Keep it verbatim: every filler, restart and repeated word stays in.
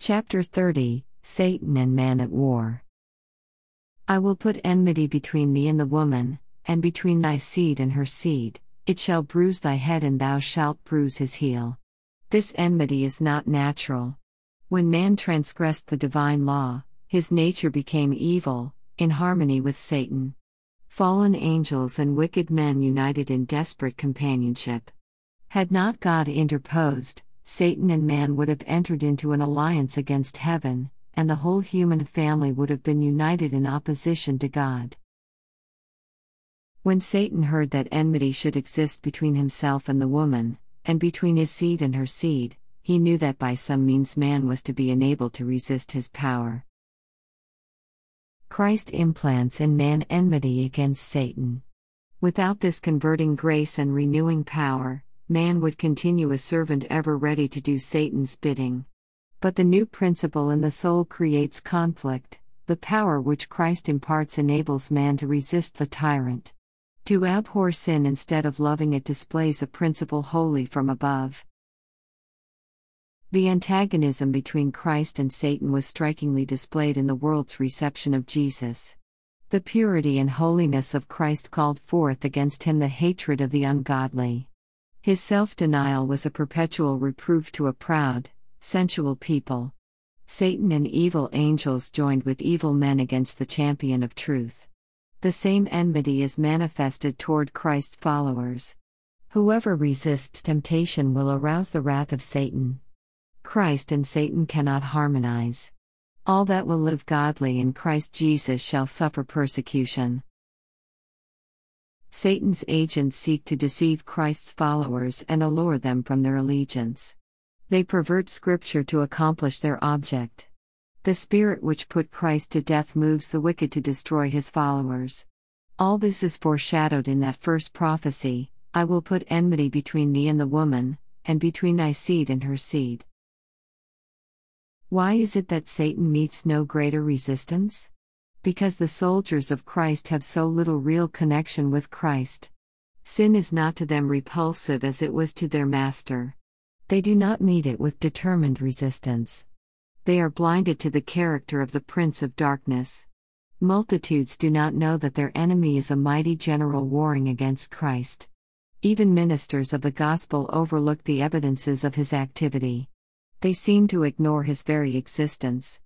Chapter thirty, Satan and Man at War. I will put enmity between thee and the woman, and between thy seed and her seed. It shall bruise thy head and thou shalt bruise his heel. This enmity is not natural. When man transgressed the divine law, his nature became evil, in harmony with Satan. Fallen angels and wicked men united in desperate companionship. Had not God interposed, Satan and man would have entered into an alliance against heaven, and the whole human family would have been united in opposition to God. When Satan heard that enmity should exist between himself and the woman, and between his seed and her seed, he knew that by some means man was to be enabled to resist his power. Christ implants in man enmity against Satan. Without this converting grace and renewing power, man would continue a servant ever ready to do Satan's bidding. But the new principle in the soul creates conflict. The power which Christ imparts enables man to resist the tyrant. To abhor sin instead of loving it displays a principle wholly from above. The antagonism between Christ and Satan was strikingly displayed in the world's reception of Jesus. The purity and holiness of Christ called forth against him the hatred of the ungodly. His self-denial was a perpetual reproof to a proud, sensual people. Satan and evil angels joined with evil men against the champion of truth. The same enmity is manifested toward Christ's followers. Whoever resists temptation will arouse the wrath of Satan. Christ and Satan cannot harmonize. All that will live godly in Christ Jesus shall suffer persecution. Satan's agents seek to deceive Christ's followers and allure them from their allegiance. They pervert Scripture to accomplish their object. The spirit which put Christ to death moves the wicked to destroy his followers. All this is foreshadowed in that first prophecy, I will put enmity between thee and the woman, and between thy seed and her seed. Why is it that Satan meets no greater resistance? Because the soldiers of Christ have so little real connection with Christ. Sin is not to them repulsive as it was to their master. They do not meet it with determined resistance. They are blinded to the character of the Prince of Darkness. Multitudes do not know that their enemy is a mighty general warring against Christ. Even ministers of the gospel overlook the evidences of his activity. They seem to ignore his very existence.